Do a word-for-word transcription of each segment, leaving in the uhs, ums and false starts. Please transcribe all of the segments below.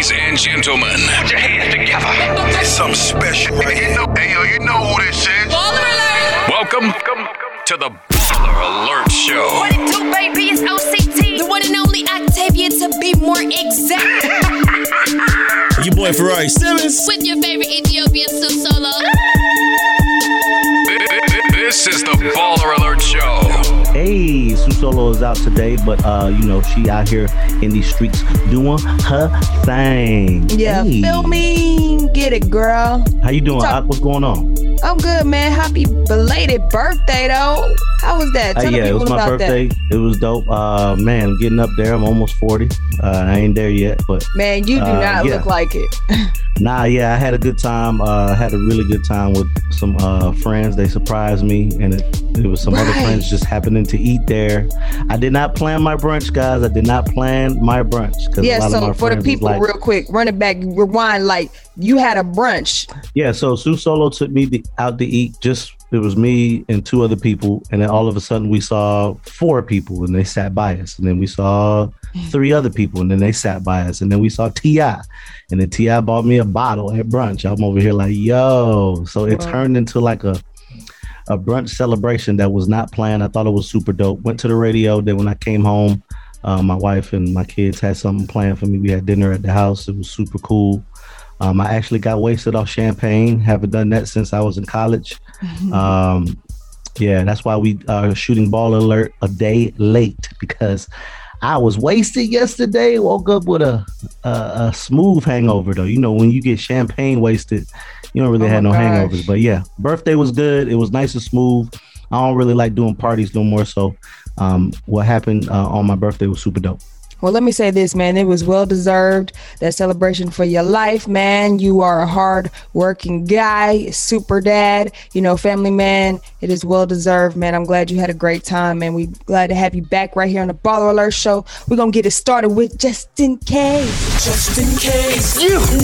Ladies and gentlemen, put your hands together. It's something special right here. Hey, yo, you know who this is. Baller Alert. Welcome to the Baller Alert Show. What it do, baby? It's O C T. The one and only Octavia, to be more exact. Your boy Ferrari Simmons. With your favorite Ethiopian Sue Solo. This is the Baller Alert Show. Hey, Sue Solo is out today, but uh, you know, she out here in these streets doing her thing. Yeah, hey. Feel me? Get it, girl. How you doing? Talk- What's going on? I'm good, man. Happy belated birthday, though. How was that? Uh, Tell yeah, the it was people my about birthday. that. It was dope. Uh, man, I'm getting up there. I'm almost forty. Uh, I ain't there yet, but Man, you do uh, not yeah. look like it. Nah, yeah, I had a good time. Uh, had a really good time with some uh, friends. They surprised me, and it, it was some other Right. friends just happening to eat there. I did not plan my brunch, guys. I did not plan my brunch. 'cause a Yeah, lot of so my for the friends was people, like, real quick, run it back, rewind, like you had a brunch. yeah, so Sue Solo took me to, out to eat. Just it was me and two other people, and then all of a sudden we saw four people, and they sat by us. And then we saw three other people, and then they sat by us. And then we saw T I, and then T I bought me a bottle at brunch. I'm over here like, yo. So it Wow. turned into like a a brunch celebration that was not planned. I thought it was super dope. Went to the radio. Then when I came home, uh, my wife and my kids had something planned for me. We had dinner at the house. It was super cool. Um, I actually got wasted off champagne. Haven't done that since I was in college. Um, yeah, that's why we are shooting Baller Alert a day late, because I was wasted yesterday. Woke up with a, a a smooth hangover though. You know, when you get champagne wasted, you don't really Oh have no my hangovers. gosh. But yeah, birthday was good. It was nice and smooth. I don't really like doing parties no more. So um, what happened uh, on my birthday was super dope. Well, let me say this, man. It was well deserved. That celebration for your life, man. You are a hard working guy, super dad, you know, family man. It is well deserved, man. I'm glad you had a great time, man. We glad to have you back right here on the Baller Alert Show. We're going to get it started with Just In Case. Just in case.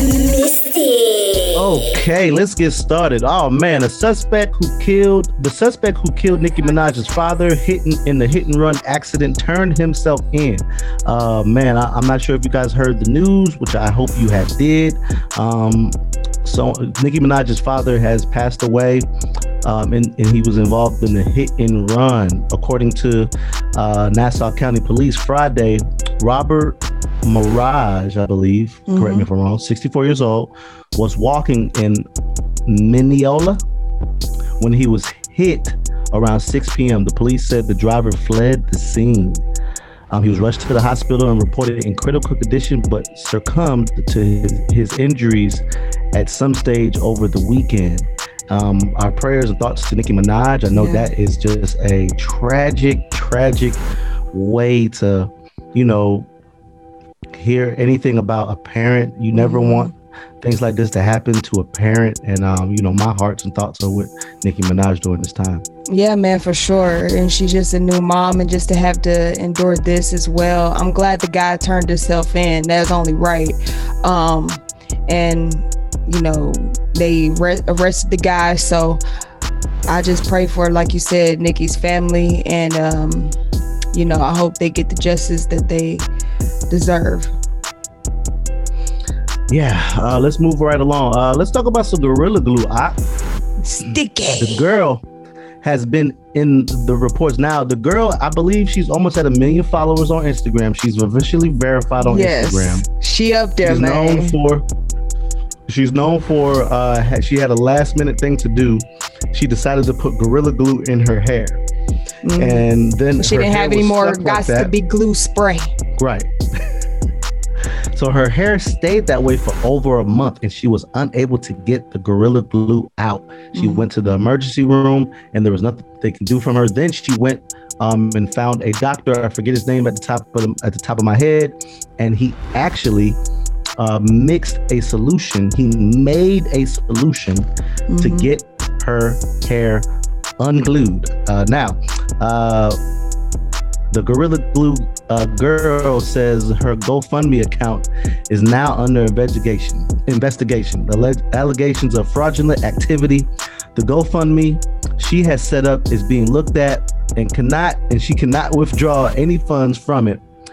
Okay, let's get started. Oh man, a suspect who killed the suspect who killed Nicki Minaj's father, hitting in the hit and run accident, turned himself in. Uh, man, I, I'm not sure if you guys heard the news, which I hope you have did. Um, so Nicki Minaj's father has passed away, um, and, and he was involved in the hit and run. According to uh, Nassau County Police, Friday, Robert Mirage, I believe, Mhm. correct me if I'm wrong, sixty-four years old, was walking in Mineola when he was hit around six p.m. The police said the driver fled the scene. Um, he was rushed to the hospital and reported in critical condition, but succumbed to his, his injuries at some stage over the weekend. Um, our prayers and thoughts to Nicki Minaj. I know Yeah. that is just a tragic, tragic way to, you know, hear anything about a parent. You never Mhm. want things like this to happen to a parent. And, um, you know, my hearts and thoughts are with Nicki Minaj during this time. Yeah, man, for sure. And she's just a new mom, and just to have to endure this as well. I'm glad the guy turned himself in. That's only right. Um, and, you know, they re- arrested the guy. So I just pray for, like you said, Nikki's family. And, um, you know, I hope they get the justice that they deserve. Yeah, uh, let's move right along. Uh, let's talk about some Gorilla Glue. I, Sticky. the girl has been in the reports. Now, the girl, I believe she's almost at a million followers on Instagram. She's officially verified on Yes. Instagram. She up there, She's man. known for she's known for uh ha- she had a last minute thing to do. She decided to put Gorilla Glue in her hair. Mhm. And then She her didn't hair have any was more stuck like got to that. be glue spray. Right. So her hair stayed that way for over a month, and she was unable to get the Gorilla Glue out. She Mhm. went to the emergency room, and there was nothing they can do from her. Then she went um, and found a doctor. I forget his name at the top of the, at the top of my head, and he actually uh, mixed a solution. He made a solution to Mhm. get her hair unglued. Uh, now, uh, the Gorilla Glue uh, girl says her GoFundMe account is now under investigation. Investigation. Alleg- allegations of fraudulent activity. The GoFundMe she has set up is being looked at and cannot, and she cannot withdraw any funds from it.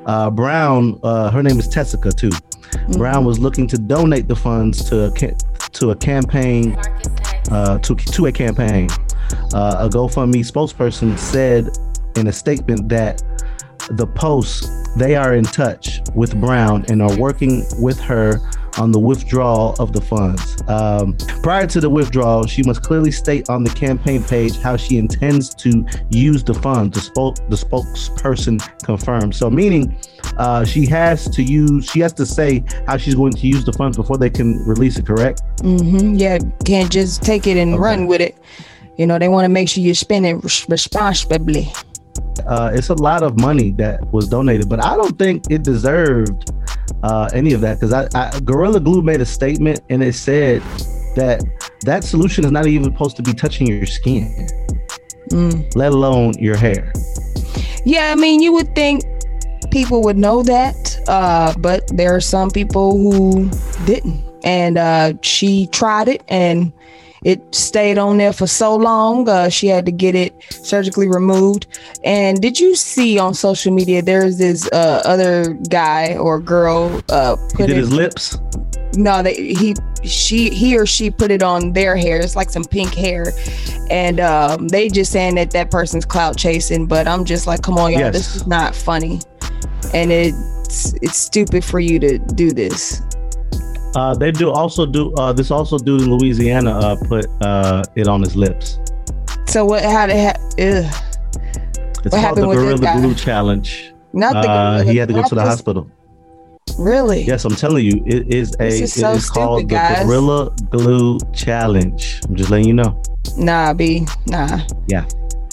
Uh, Brown, uh, her name is Tessica too. Mm-hmm. Brown was looking to donate the funds to a ca- to a campaign, uh, to to a campaign. Uh, a GoFundMe spokesperson said in a statement that the posts, they are in touch with Brown and are working with her on the withdrawal of the funds. Um, prior to the withdrawal, she must clearly state on the campaign page how she intends to use the funds, the, spoke, the spokesperson confirmed. So meaning uh, she has to use, she has to say how she's going to use the funds before they can release it, correct? Mm-hmm. Yeah, can't just take it and okay. run with it. You know, they want to make sure you spend it responsibly. Uh, it's a lot of money that was donated, but I don't think it deserved uh, any of that, because I, I Gorilla Glue made a statement and it said that that solution is not even supposed to be touching your skin, mm. let alone your hair. Yeah, I mean, you would think people would know that, uh, but there are some people who didn't, and uh, she tried it and it stayed on there for so long. Uh, she had to get it surgically removed. And did you see on social media, there's this uh, other guy or girl. Uh, put he did it, his lips? No, they, he, she, he or she put it on their hair. It's like some pink hair. And um, they just saying that that person's clout chasing. But I'm just like, come on, y'all, yes. This is not funny. And it's, it's stupid for you to do this. Uh, they do also do uh, this. Also, dude in Louisiana uh, put uh, it on his lips. So what? How did ha- ugh. It's what called the Gorilla Glue Challenge. Not the uh, gorilla, he had to go to the this... hospital. Really? Yes, I'm telling you, it is a. This is so it is stupid, called guys. The Gorilla Glue Challenge. I'm just letting you know. Nah, B. Nah. Yeah.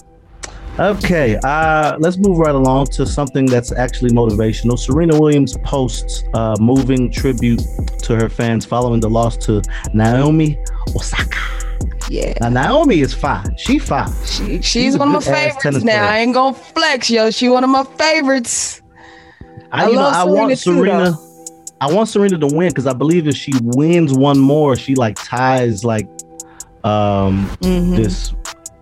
Okay, uh, let's move right along to something that's actually motivational. Serena Williams posts uh, moving tribute to her fans following the loss to Naomi Osaka. Yeah. Now, Naomi is fine. She fine. She, she's, she's one of my favorites now. Player. I ain't gonna flex, yo. She one of my favorites. I, I you love know, Serena I want Serena. Too, I want Serena to win because I believe if she wins one more, she like ties like um mm-hmm. this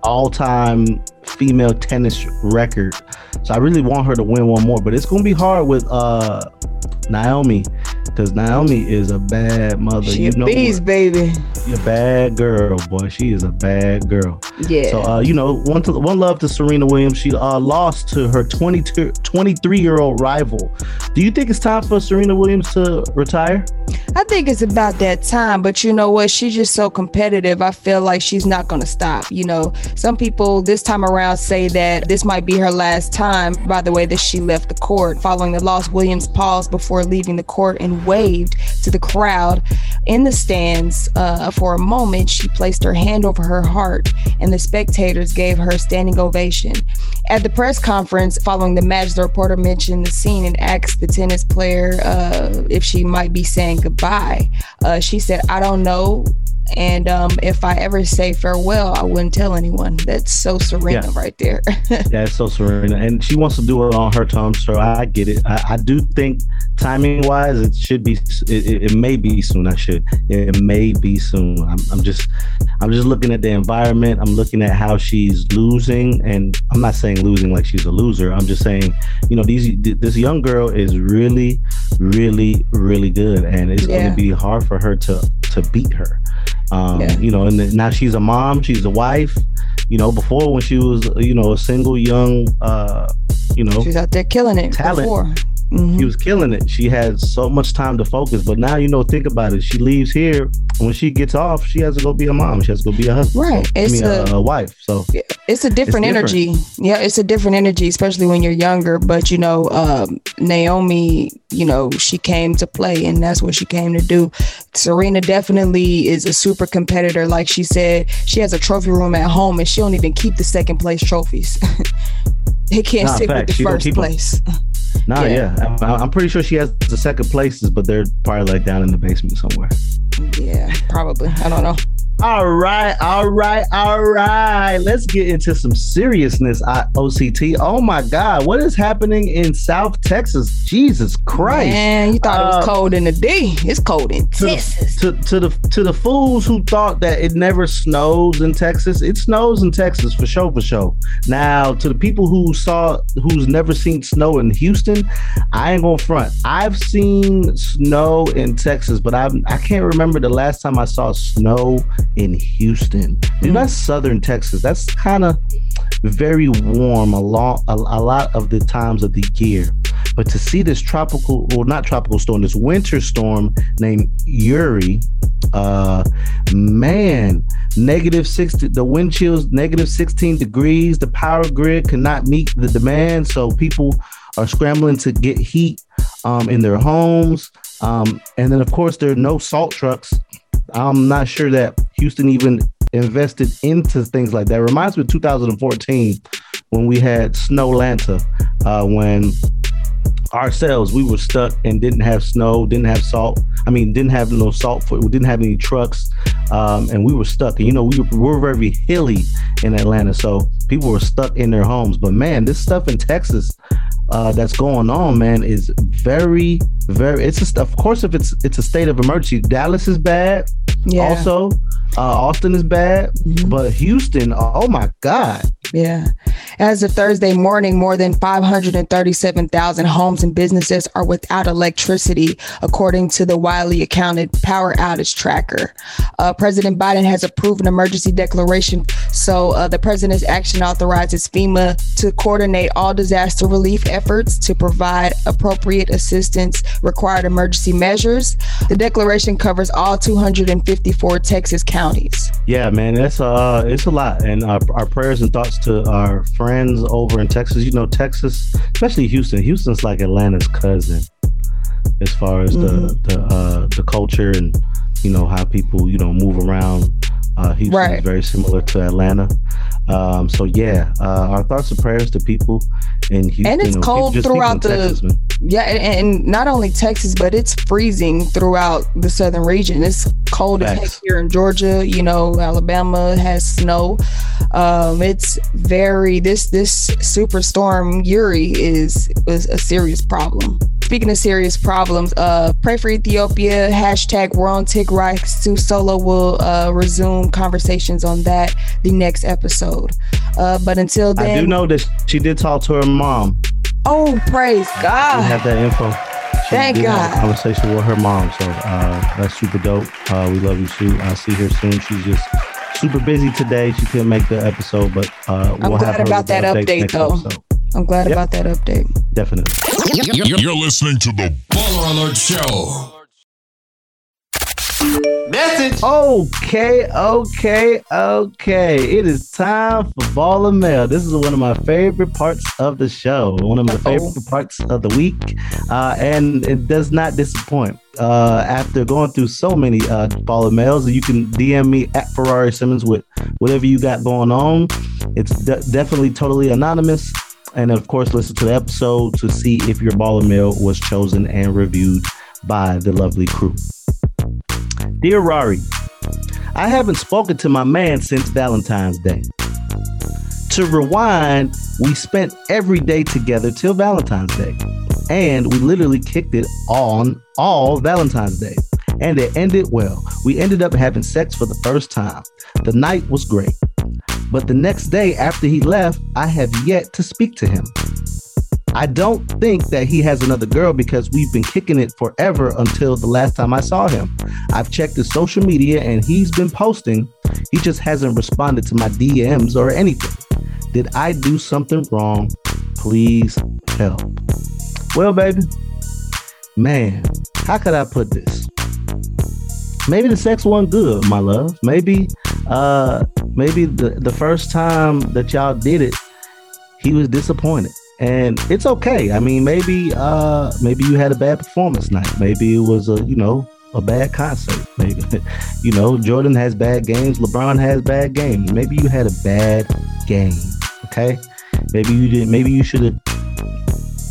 all-time female tennis record. So I really want her to win one more, but it's gonna be hard with uh Naomi, because Naomi is a bad mother. She you a know beast, baby. She a bad girl, boy. She is a bad girl. Yeah. So uh, you know, one to, one love to Serena Williams. She uh lost to her twenty-two, twenty-three year old rival. Do you think it's time for Serena Williams to retire? I think it's about that time, but you know what? She's just so competitive. I feel like she's not going to stop. You know, some people this time around say that this might be her last time by the way that she left the court. Following the loss, Williams paused before leaving the court and waved to the crowd in the stands. Uh, for a moment, she placed her hand over her heart and the spectators gave her a standing ovation. At the press conference following the match, the reporter mentioned the scene and asked the tennis player uh, if she might be saying goodbye. Uh, she said, I don't know. And um, if I ever say farewell, I wouldn't tell anyone. That's so Serena yeah. right there. Yeah, it's so Serena. And she wants to do it on her terms, so I get it. I, I do think timing-wise, it should be, it, it may be soon. I should. It may be soon. I'm, I'm just, I'm just looking at the environment. I'm looking at how she's losing. And I'm not saying losing like she's a loser. I'm just saying, you know, these this young girl is really, really, really good. And it's yeah. going to be hard for her to, to beat her. Um, yeah. You know, and now she's a mom, she's a wife. You know, before when she was, you know, a single young, uh, you know, she's out there killing it. Talent. Before. Mm-hmm. She was killing it. She had so much time to focus. But now, you know, think about it. She leaves here. And when she gets off, she has to go be a mom. She has to go be a husband. Right. So, it's I mean, a, a, a wife. So it's a different it's energy. Different. Yeah, it's a different energy, especially when you're younger. But, you know, um, Naomi, you know, she came to play and that's what she came to do. Serena definitely is a super competitor. Like she said, she has a trophy room at home and she don't even keep the second place trophies. They can't nah, sit fact. with the she first place. Nah, yeah, yeah. I'm, I'm pretty sure she has the second places, but they're probably like down in the basement somewhere. Yeah, probably. I don't know. All right, all right, all right. Let's get into some seriousness, O C T. Oh my God, what is happening in South Texas? Jesus Christ! Man, you thought uh, it was cold in the D. It's cold in to Texas. The, to, to the to the fools who thought that it never snows in Texas, it snows in Texas for sure, for sure. Now, to the people who saw, who's never seen snow in Houston, I ain't gonna front. I've seen snow in Texas, but I I can't remember the last time I saw snow in Houston. Dude, that's southern Texas. That's kind of very warm a lot, a, a lot of the times of the year. But to see this tropical, well, not tropical storm, this winter storm named Uri, uh, man, negative sixty, the wind chills, negative sixteen degrees. The power grid cannot meet the demand, so people are scrambling to get heat um, in their homes. Um, and then, of course, there are no salt trucks. I'm not sure that Houston even invested into things like that. It reminds me of two thousand fourteen when we had Snowlanta, uh, when ourselves, we were stuck and didn't have snow, didn't have salt. I mean, didn't have no salt for, we didn't have any trucks, um, and we were stuck. And, you know, we were, we were very hilly in Atlanta, so people were stuck in their homes. But man, this stuff in Texas uh, that's going on, man, is very, very, it's just, of course, if it's, it's a state of emergency. Dallas is bad. Yeah. Also, uh, Austin is bad, mm-hmm. but Houston, oh my God. Yeah. As of Thursday morning, more than five hundred thirty-seven thousand homes and businesses are without electricity, according to the widely accounted power outage tracker. Uh, President Biden has approved an emergency declaration. So uh, the president's action authorizes FEMA to coordinate all disaster relief efforts to provide appropriate assistance, required emergency measures. The declaration covers all two hundred fifty-four Texas counties. Yeah, man, that's uh, it's a lot. And our, our prayers and thoughts to our friends over in Texas. You know, Texas, especially Houston. Houston's like Atlanta's cousin as far as mm-hmm. the the uh, the culture and, you know, how people, you know, move around. Uh, Houston right. is very similar to Atlanta. Um, so yeah, uh, our thoughts and prayers to people in Houston. And it's you know, cold throughout the Texas, yeah, and, and not only Texas, but it's freezing throughout the southern region. It's cold as heck here in Georgia. You know, Alabama has snow. Um, it's very this this superstorm Uri is is a serious problem. Speaking of serious problems, uh, pray for Ethiopia. Hashtag we're on Tigray. Sue Solo will uh, resume conversations on that the next episode. Uh, but until then, I do know that she did talk to her mom. Oh, praise God! We have that info. She Thank did God. Have a conversation with her mom, so uh, that's super dope. Uh, we love you, Sue. I'll see her soon. She's just super busy today. She couldn't make the episode, but uh, we'll I'm glad have her about that update, though. Episode. I'm glad yep. about that update. Definitely. You're listening to the Baller Alert Show. Message. Okay, okay, okay. It is time for Baller Mail. This is one of my favorite parts of the show. One of my Uh-oh. favorite parts of the week. Uh, and it does not disappoint. Uh, after going through so many uh, Baller Mails, you can D M me at Ferrari Simmons with whatever you got going on. It's de- definitely totally anonymous. And of course, listen to the episode to see if your Baller Mail was chosen and reviewed by the lovely crew. Dear Rari, I haven't spoken to my man since Valentine's Day. To rewind, we spent every day together till Valentine's Day. And we literally kicked it on all Valentine's Day. And it ended well. We ended up having sex for the first time. The night was great. But the next day after he left, I have yet to speak to him. I don't think that he has another girl because we've been kicking it forever until the last time I saw him. I've checked his social media and he's been posting. He just hasn't responded to my D Ms or anything. Did I do something wrong? Please help. Well, baby, man, how could I put this? Maybe the sex wasn't good, my love. Maybe, uh, maybe the, the first time that y'all did it, he was disappointed. And it's okay. I mean, maybe uh, maybe you had a bad performance night. Maybe it was a, you know, a bad concert. Maybe, you know, Jordan has bad games. LeBron has bad games. Maybe you had a bad game. Okay. Maybe you didn't. Maybe you should have,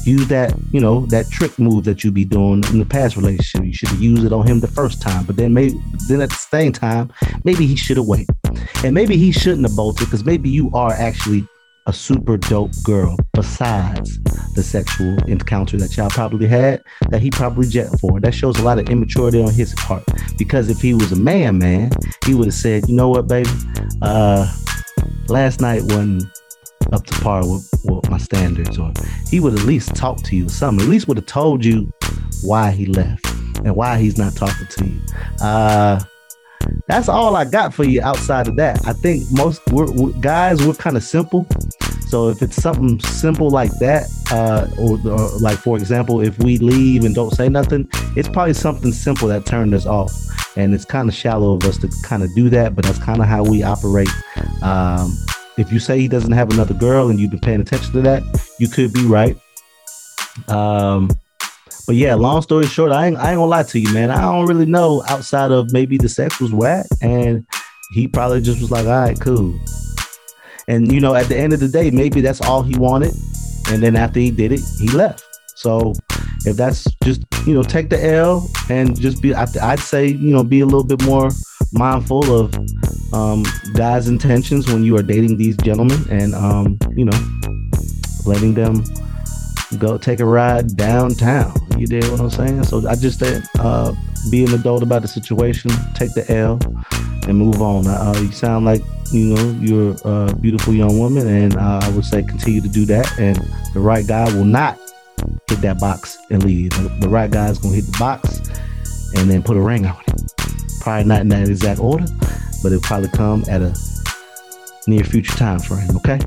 use that, you know, that trick move that you be doing in the past relationship. You should have used it on him the first time, but then maybe then at the same time, maybe he should have waited, and maybe he shouldn't have bolted because maybe you are actually a super dope girl besides the sexual encounter that y'all probably had that he probably jetted for. That shows a lot of immaturity on his part, because if he was a man, man, he would have said, you know what, baby, uh, last night wasn't up to par with, with my standards, or he would at least talk to you or something. At least would have told you why he left and why he's not talking to you. Uh, that's all I got for you outside of that. I think most we're, we're, guys, we're kind of simple. So if it's something simple like that, uh, or, or like, for example, if we leave and don't say nothing, it's probably something simple that turned us off. And it's kind of shallow of us to kind of do that, but that's kind of how we operate. Um, if you say he doesn't have another girl and you've been paying attention to that, you could be right. Um, But yeah, long story short, I ain't, I ain't gonna lie to you, man. I don't really know outside of maybe the sex was whack, and he probably just was like, all right, cool. And, you know, at the end of the day, maybe that's all he wanted. And then after he did it, he left. So if that's just, you know, take the L and just be, I'd say, you know, be a little bit more mindful of um, guys' intentions when you are dating these gentlemen, and, um, you know, letting them go take a ride downtown. You did what I'm saying? So I just said, uh, be an adult about the situation, take the L, and move on. Uh, you sound like, you know, you're a beautiful young woman, and uh, I would say continue to do that. And the right guy will not hit that box and leave. The, the right guy is going to hit the box and then put a ring on it. Probably not in that exact order, but it'll probably come at a near future time frame. Okay.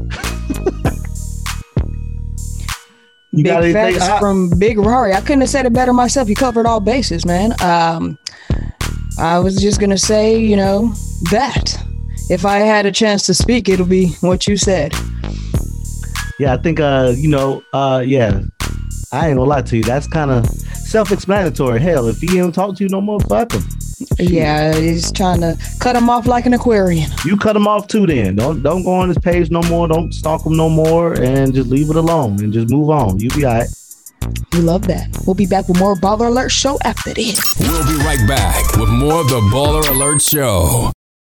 You Big got anything? Facts I- from Big Rari. I couldn't have said it better myself. You covered all bases, man. Um, I was just going to say, you know, that if I had a chance to speak, it'll be what you said. Yeah, I think, uh, you know, uh, yeah, I ain't gonna lie to you. That's kind of self-explanatory. Hell, if he don't talk to you no more, fuck him. Yeah, he's trying to cut him off like an aquarium. You cut him off too then. Don't don't go on his page no more. Don't stalk him no more, and just leave it alone and just move on. You be all right. We love that. We'll be back with more Baller Alert Show after this. We'll be right back with more of the Baller Alert Show.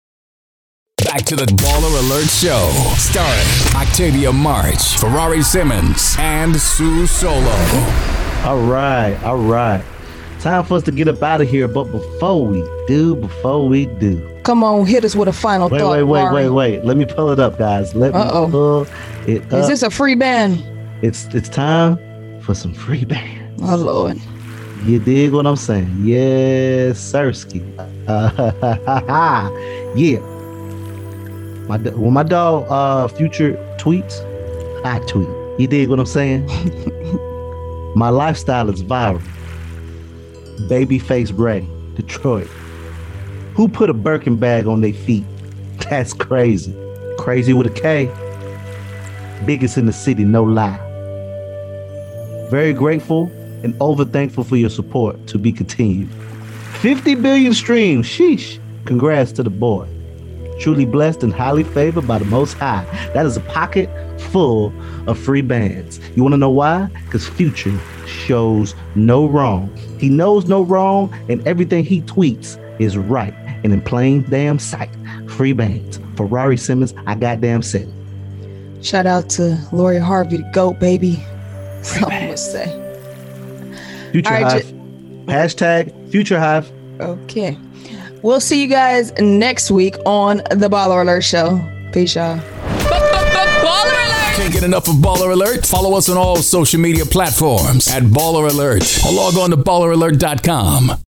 Back to the Baller Alert Show, starring Octavia March, Ferrari Simmons, and Sue Solo. All right, all right. Time for us to get up out of here, but before we do, before we do. Come on, hit us with a final wait, thought. Wait, wait, Mari. wait, wait. Let me pull it up, guys. Let Uh-oh. me pull it up. Is this a free band? It's it's time for some free bands. Oh, Lord. You dig what I'm saying? Yes, Sirski. Uh, yeah. My when my dog uh, Future tweets, I tweet. You dig what I'm saying? My lifestyle is viral. Babyface Ray, Detroit. Who put a Birkin bag on their feet? That's crazy. Crazy with a K. Biggest in the city, no lie. Very grateful and over thankful for your support. To be continued. fifty billion streams. Sheesh. Congrats to the boy. Truly blessed and highly favored by the Most High. That is a pocket full of free bands. You want to know why? Because Future shows no wrong. He knows no wrong, and everything he tweets is right and in plain damn sight. Free bands. Ferrari Simmons, I goddamn said it. Shout out to Lori Harvey, the GOAT, baby. Something must say. Future right, Hive. j- Hashtag Future Hive. Okay. We'll see you guys next week on the Baller Alert Show. Peace, y'all. Can't get enough of Baller Alert? Follow us on all social media platforms at Baller Alert or log on to baller alert dot com.